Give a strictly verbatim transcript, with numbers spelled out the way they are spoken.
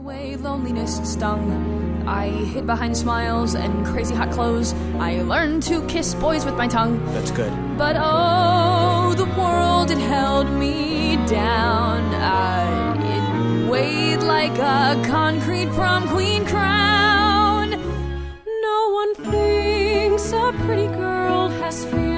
the way loneliness stung, I hid behind smiles and crazy hot clothes. I learned to kiss boys with my tongue. That's good. But oh, the world, it held me down. I, it weighed like a concrete prom queen crown. No one thinks a pretty girl has fear.